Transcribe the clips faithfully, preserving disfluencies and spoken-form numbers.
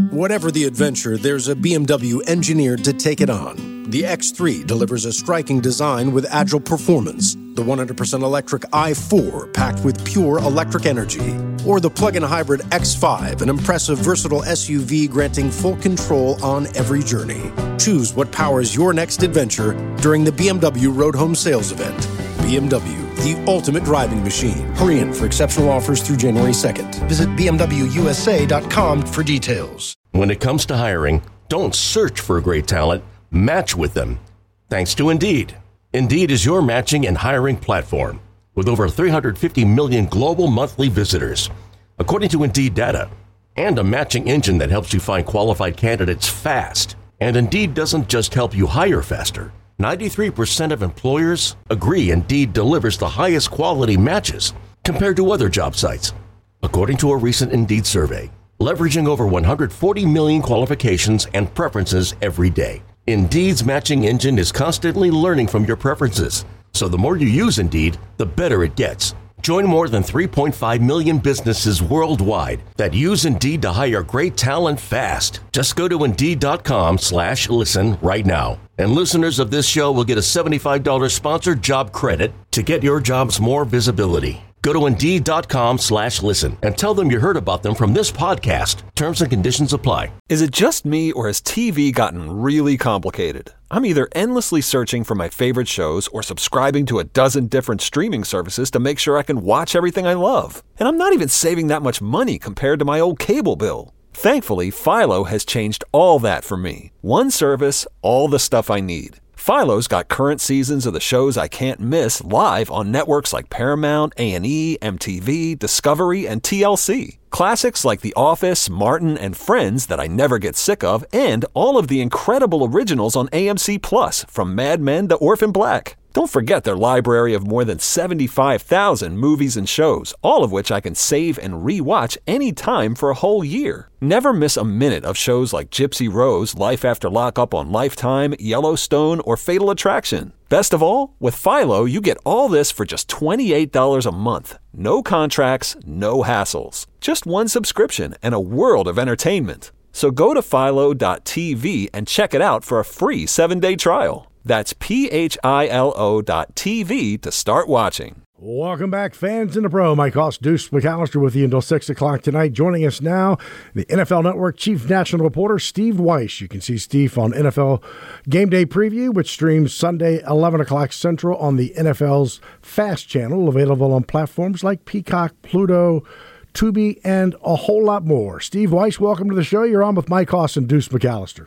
Whatever the adventure, there's a B M W engineered to take it on. The X three delivers a striking design with agile performance. The one hundred percent electric i four, packed with pure electric energy. Or the plug-in hybrid X five, an impressive, versatile S U V granting full control on every journey. Choose what powers your next adventure during the B M W Road Home Sales Event. B M W, the ultimate driving machine. Hurry in for exceptional offers through January second. Visit b m w u s a dot com for details. When it comes to hiring, don't search for great talent, match with them. Thanks to Indeed. Indeed is your matching and hiring platform with over three hundred fifty million global monthly visitors, according to Indeed data, and a matching engine that helps you find qualified candidates fast. And Indeed doesn't just help you hire faster. ninety-three percent of employers agree Indeed delivers the highest quality matches compared to other job sites, according to a recent Indeed survey, leveraging over one hundred forty million qualifications and preferences every day. Indeed's matching engine is constantly learning from your preferences, so the more you use Indeed, the better it gets. Join more than three point five million businesses worldwide that use Indeed to hire great talent fast. Just go to Indeed.com slash listen right now. And listeners of this show will get a seventy-five dollars sponsored job credit to get your jobs more visibility. Go to Indeed.com slash listen and tell them you heard about them from this podcast. Terms and conditions apply. Is it just me, or has T V gotten really complicated? I'm either endlessly searching for my favorite shows or subscribing to a dozen different streaming services to make sure I can watch everything I love. And I'm not even saving that much money compared to my old cable bill. Thankfully, Philo has changed all that for me. One service, all the stuff I need. Philo's got current seasons of the shows I can't miss live on networks like Paramount, A and E, M T V, Discovery, and T L C. Classics like The Office, Martin, and Friends that I never get sick of, and all of the incredible originals on A M C Plus, from Mad Men to Orphan Black. Don't forget their library of more than seventy-five thousand movies and shows, all of which I can save and re-watch anytime for a whole year. Never miss a minute of shows like Gypsy Rose, Life After Lockup on Lifetime, Yellowstone, or Fatal Attraction. Best of all, with Philo, you get all this for just twenty-eight dollars a month. No contracts, no hassles. Just one subscription and a world of entertainment. So go to philo dot t v and check it out for a free seven-day trial. That's P H I L O dot T V to start watching. Welcome back, fans in the pro. Mike Hoss, Deuce McAllister with you until six o'clock tonight. Joining us now, the N F L Network Chief National Reporter, Steve Weiss. You can see Steve on N F L Game Day Preview, which streams Sunday, eleven o'clock Central on the N F L's FAST channel, available on platforms like Peacock, Pluto, Tubi, and a whole lot more. Steve Weiss, welcome to the show. You're on with Mike Hoss and Deuce McAllister.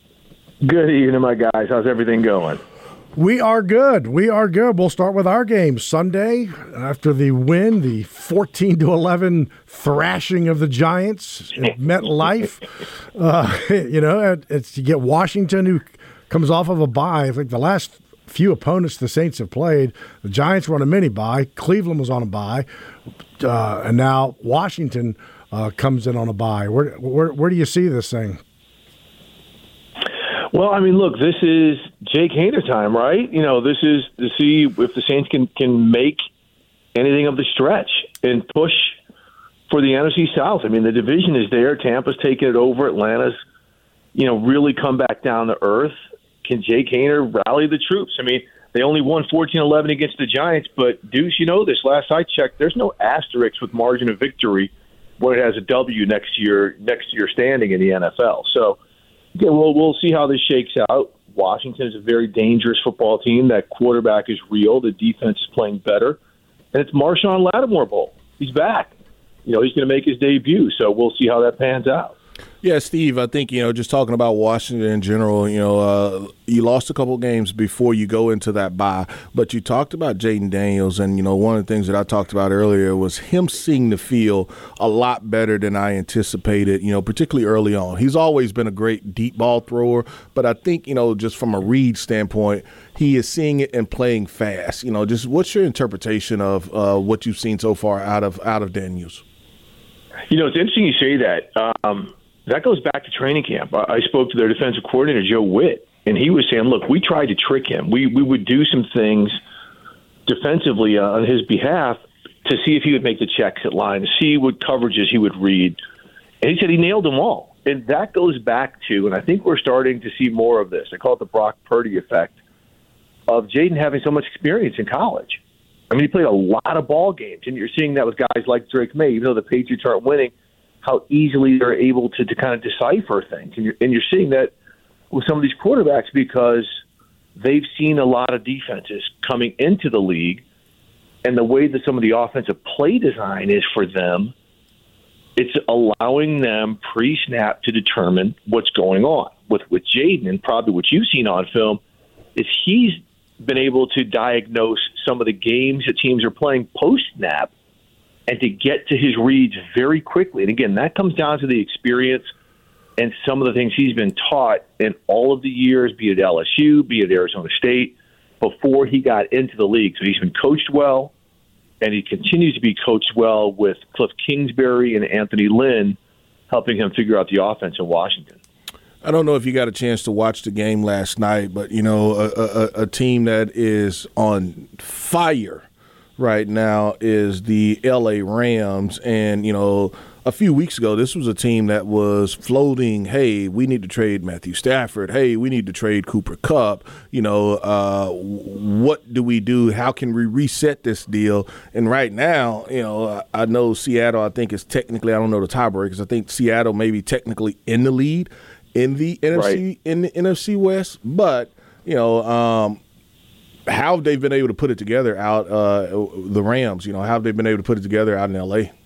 Good evening, my guys. How's everything going? We are good. We are good. We'll start with our game Sunday after the win, the fourteen to eleven thrashing of the Giants at MetLife. Uh, you know, it's to get Washington, who comes off of a bye. I think the last few opponents the Saints have played, the Giants were on a mini bye. Cleveland was on a bye, uh, and now Washington uh, comes in on a bye. Where, where where do you see this thing? Well, I mean, look, this is Jake Haener time, right? You know, this is to see if the Saints can, can make anything of the stretch and push for the N F C South. I mean, the division is there. Tampa's taking it over. Atlanta's, you know, really come back down to earth. Can Jake Haener rally the troops? I mean, they only won fourteen eleven against the Giants, but Deuce, you know this. Last I checked, there's no asterisk with margin of victory where it has a W next year, next year standing in the N F L. So, yeah, we'll, we'll see how this shakes out. Washington is a very dangerous football team. That quarterback is real. The defense is playing better. And it's Marshawn Lattimore Bowl. He's back. You know, he's going to make his debut, so we'll see how that pans out. Yeah, Steve, I think, you know, just talking about Washington in general, you know, uh, you lost a couple games before you go into that bye, but you talked about Jaden Daniels, and, you know, one of the things that I talked about earlier was him seeing the field a lot better than I anticipated, you know, particularly early on. He's always been a great deep ball thrower, but I think, you know, just from a read standpoint, he is seeing it and playing fast. You know, just what's your interpretation of uh, what you've seen so far out of out of Daniels? You know, it's interesting you say that. Um, That goes back to training camp. I spoke to their defensive coordinator, Joe Witt, and he was saying, look, we tried to trick him. We we would do some things defensively on his behalf to see if he would make the checks at line, to see what coverages he would read. And he said he nailed them all. And that goes back to, and I think we're starting to see more of this, I call it the Brock Purdy effect, of Jaden having so much experience in college. I mean, he played a lot of ball games, and you're seeing that with guys like Drake May. Even though the Patriots aren't winning, how easily they're able to, to kind of decipher things. And you're, and you're seeing that with some of these quarterbacks because they've seen a lot of defenses coming into the league, and the way that some of the offensive play design is for them, it's allowing them pre-snap to determine what's going on. With with Jaden, and probably what you've seen on film, is he's been able to diagnose some of the games that teams are playing post-snap and to get to his reads very quickly. And again, that comes down to the experience and some of the things he's been taught in all of the years, be it L S U, be it Arizona State, before he got into the league. So he's been coached well, and he continues to be coached well with Cliff Kingsbury and Anthony Lynn helping him figure out the offense in Washington. I don't know if you got a chance to watch the game last night, but, you know, a, a, a team that is on fire right now is the L A Rams. And, you know, a few weeks ago, this was a team that was floating, hey, we need to trade Matthew Stafford. Hey, we need to trade Cooper Kupp. You know, uh, what do we do? How can we reset this deal? And right now, you know, I know Seattle, I think, is technically, I don't know the tiebreakers. I think Seattle may be technically in the lead in the N F C, right. in the N F C West. But, you know, um, how have they been able to put it together out, uh, the Rams, you know, how have they been able to put it together out in L A?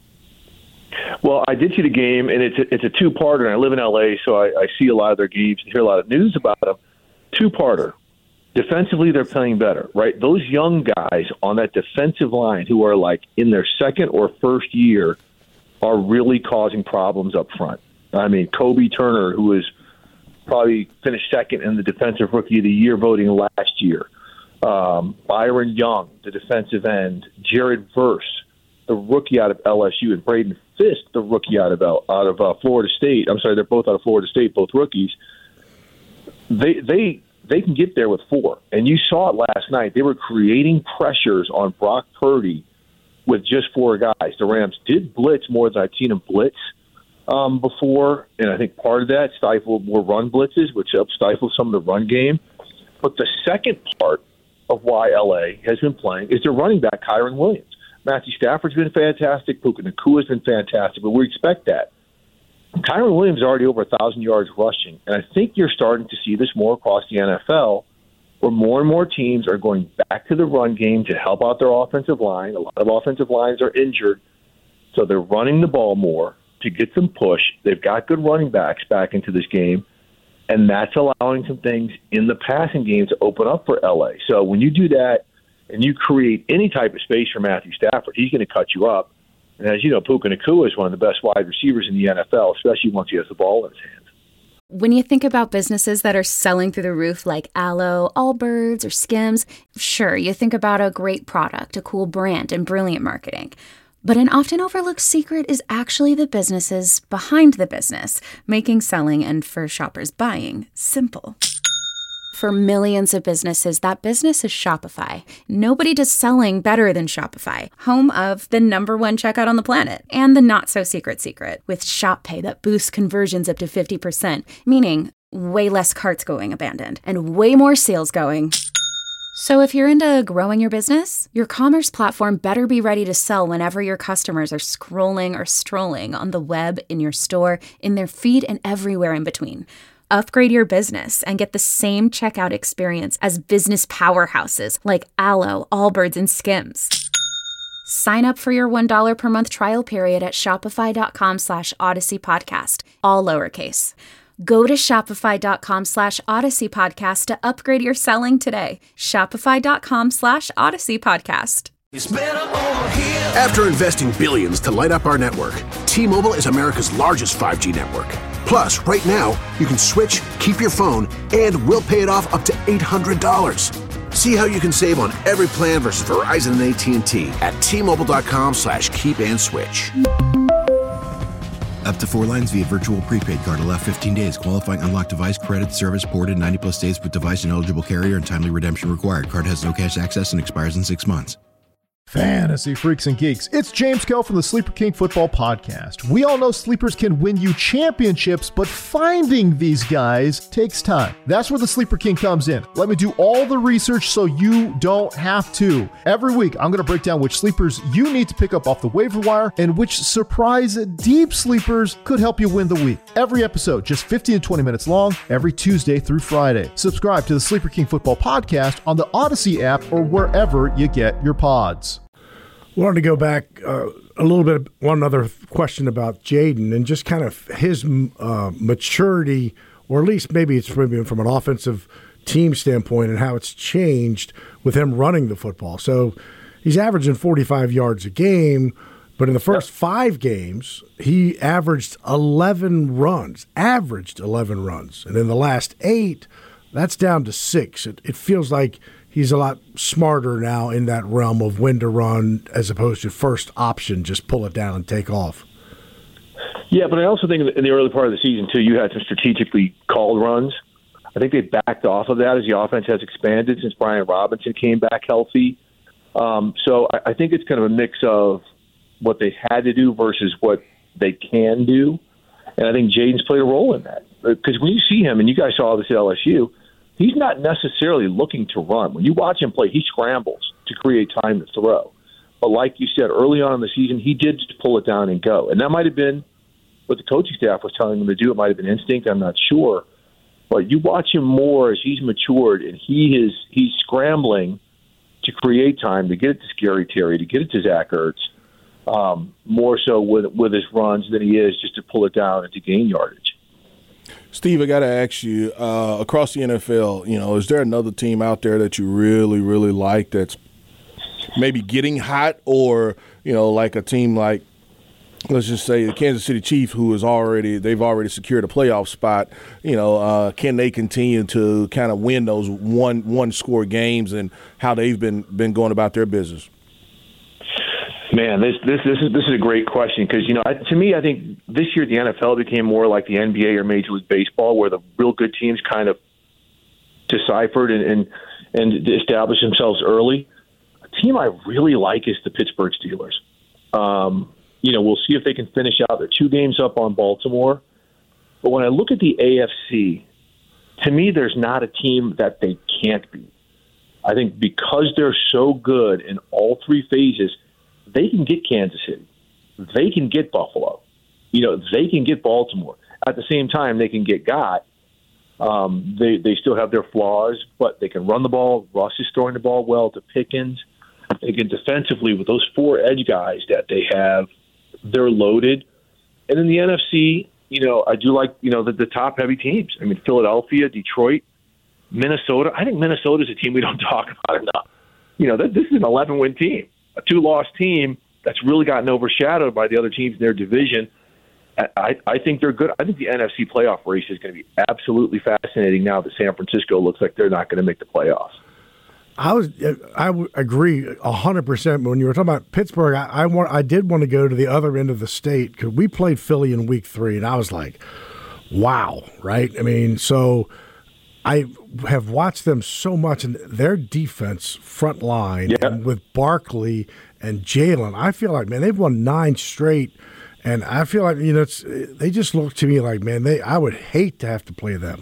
Well, I did see the game, and it's a, it's a two-parter, and I live in L A, so I, I see a lot of their games and hear a lot of news about them. Two-parter. Defensively, they're playing better, right? Those young guys on that defensive line who are like in their second or first year are really causing problems up front. I mean, Kobe Turner, who is probably finished second in the Defensive Rookie of the Year voting last year. Um, Byron Young, the defensive end. Jared Verse, the rookie out of L S U, and Braden Fisk, the rookie out of out of uh, Florida State. I'm sorry, they're both out of Florida State, both rookies. They they they can get there with four, and you saw it last night. They were creating pressures on Brock Purdy with just four guys. The Rams did blitz more than I've seen them blitz um, before, and I think part of that stifled more run blitzes, which helped stifle some of the run game. But the second part of why L A has been playing is their running back, Kyren Williams. Matthew Stafford's been fantastic. Puka Nakua's been fantastic, but we expect that. Kyren Williams is already over one thousand yards rushing, and I think you're starting to see this more across the N F L, where more and more teams are going back to the run game to help out their offensive line. A lot of offensive lines are injured, so they're running the ball more to get some push. They've got good running backs back into this game, and that's allowing some things in the passing game to open up for L A. So when you do that and you create any type of space for Matthew Stafford, he's going to cut you up. And as you know, Puka Nakua is one of the best wide receivers in the N F L, especially once he has the ball in his hands. When you think about businesses that are selling through the roof like Aloe, Allbirds, or Skims, sure, you think about a great product, a cool brand, and brilliant marketing. But an often overlooked secret is actually the businesses behind the business, making selling and, for shoppers, buying simple. For millions of businesses, that business is Shopify. Nobody does selling better than Shopify, home of the number one checkout on the planet, and the not-so-secret secret, with Shop Pay that boosts conversions up to fifty percent, meaning way less carts going abandoned, and way more sales going. So if you're into growing your business, your commerce platform better be ready to sell whenever your customers are scrolling or strolling on the web, in your store, in their feed, and everywhere in between. Upgrade your business and get the same checkout experience as business powerhouses like Aloe, Allbirds, and Skims. Sign up for your one dollar per month trial period at shopify.com slash Odyssey Podcast, all lowercase. Go to shopify.com slash Odyssey Podcast to upgrade your selling today. Shopify.com slash Odyssey Podcast. After investing billions to light up our network, T-Mobile is America's largest five G network. Plus, right now, you can switch, keep your phone, and we'll pay it off up to eight hundred dollars. See how you can save on every plan versus Verizon and A T and T at T-Mobile.com slash keep and switch. Up to four lines via virtual prepaid card. Allow fifteen days. Qualifying unlocked device credit service ported ninety plus days with device and eligible carrier and timely redemption required. Card has no cash access and expires in six months. Fantasy freaks and geeks, it's James Kell from the Sleeper King Football Podcast. We all know sleepers can win you championships, but finding these guys takes time. That's where the Sleeper King comes in. Let me do all the research so you don't have to. Every week, I'm going to break down which sleepers you need to pick up off the waiver wire and which surprise deep sleepers could help you win the week. Every episode, just fifteen to twenty minutes long, every Tuesday through Friday. Subscribe to the Sleeper King Football Podcast on the Odyssey app or wherever you get your pods. Wanted to go back uh, a little bit, one other question about Jayden and just kind of his uh, maturity, or at least maybe it's maybe from an offensive team standpoint and how it's changed with him running the football. So he's averaging forty-five yards a game, but in the first five games, he averaged eleven runs, averaged eleven runs. And in the last eight, that's down to six. It, it feels like he's a lot smarter now in that realm of when to run as opposed to first option, just pull it down and take off. Yeah, but I also think in the early part of the season, too, you had some strategically called runs. I think they backed off of that as the offense has expanded since Brian Robinson came back healthy. Um, so I, I think it's kind of a mix of what they had to do versus what they can do. And I think Jayden's played a role in that. Because when you see him, and you guys saw this at L S U, he's not necessarily looking to run. When you watch him play, he scrambles to create time to throw. But like you said, early on in the season, he did just pull it down and go. And that might have been what the coaching staff was telling him to do. It might have been instinct. I'm not sure. But you watch him more as he's matured, and he is he's scrambling to create time, to get it to Scary Terry, to get it to Zach Ertz, um, more so with, with his runs than he is just to pull it down and to gain yardage. Steve, I got to ask you, uh, across the N F L, you know, is there another team out there that you really, really like that's maybe getting hot, or, you know, like a team like, let's just say the Kansas City Chiefs, who is already, they've already secured a playoff spot, you know, uh, can they continue to kind of win those one, one score games, and how they've been, been going about their business? Man, this this this is this is a great question because, you know, I, to me, I think this year the N F L became more like the N B A or Major League Baseball, where the real good teams kind of deciphered and and, and established themselves early. A team I really like is the Pittsburgh Steelers. Um, you know, we'll see if they can finish out. They're two games up on Baltimore. But when I look at the A F C, to me, there's not a team that they can't beat. I think because they're so good in all three phases, they can get Kansas City. They can get Buffalo. You know, they can get Baltimore. At the same time, they can get got. Um, they they still have their flaws, but they can run the ball. Russ is throwing the ball well to Pickens. They can defensively, with those four edge guys that they have, they're loaded. And in the N F C, you know, I do like, you know, the, the top-heavy teams. I mean, Philadelphia, Detroit, Minnesota. I think Minnesota's a team we don't talk about enough. You know, this is an eleven-win team. A two-loss team that's really gotten overshadowed by the other teams in their division. I, I think they're good. I think the N F C playoff race is going to be absolutely fascinating now that San Francisco looks like they're not going to make the playoffs. I was, I would agree a hundred percent. When you were talking about Pittsburgh, I, I want, I did want to go to the other end of the state because we played Philly in Week Three, and I was like, "Wow!" Right? I mean, so I have watched them so much, and their defense front line, yeah. and with Barkley and Jalen, I feel like, man, they've won nine straight, and I feel like, you know, it's, they just look to me like, man, they I would hate to have to play them.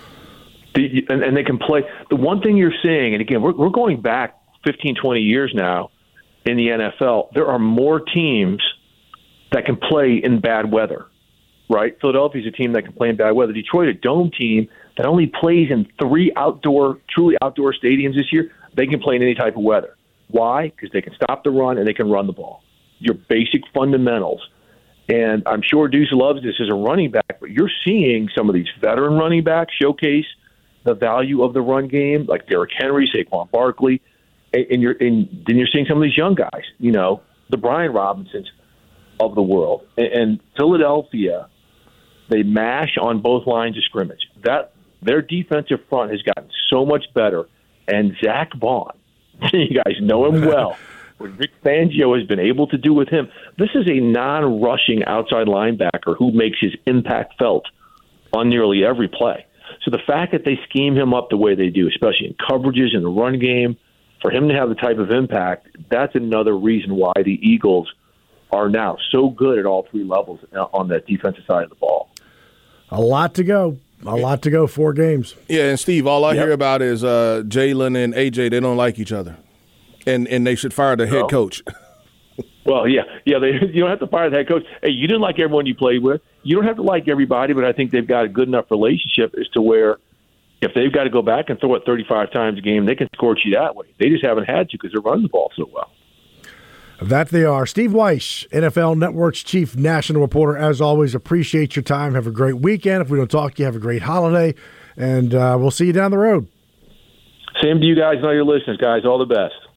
The, and, and they can play. The one thing you're seeing, and again, we're, we're going back fifteen, twenty years now in the N F L, there are more teams that can play in bad weather, right? Philadelphia's a team that can play in bad weather. Detroit, a dome team that only plays in three outdoor, truly outdoor stadiums this year. They can play in any type of weather. Why? Because they can stop the run and they can run the ball. Your basic fundamentals. And I'm sure Deuce loves this as a running back, but you're seeing some of these veteran running backs showcase the value of the run game, like Derrick Henry, Saquon Barkley, and, and you're and then you're seeing some of these young guys, you know, the Brian Robinsons of the world. And, and Philadelphia, they mash on both lines of scrimmage. That their defensive front has gotten so much better. And Zach Bond, you guys know him well. What Vic Fangio has been able to do with him, this is a non-rushing outside linebacker who makes his impact felt on nearly every play. So the fact that they scheme him up the way they do, especially in coverages in the run game, for him to have the type of impact, that's another reason why the Eagles are now so good at all three levels on the defensive side of the ball. A lot to go. A lot to go. Four games. Yeah, and Steve, all I Yep. hear about is uh, Jalen and A J. They don't like each other, and and they should fire the head Oh. coach. Well, yeah, yeah. They, you don't have to fire the head coach. Hey, you didn't like everyone you played with. You don't have to like everybody, but I think they've got a good enough relationship as to where if they've got to go back and throw it thirty-five times a game, they can scorch you that way. They just haven't had to because they're running the ball so well. That they are. Steve Weiss, N F L Network's chief national reporter. As always, appreciate your time. Have a great weekend. If we don't talk to you, have a great holiday, and uh, we'll see you down the road. Same to you guys and all your listeners, guys. All the best.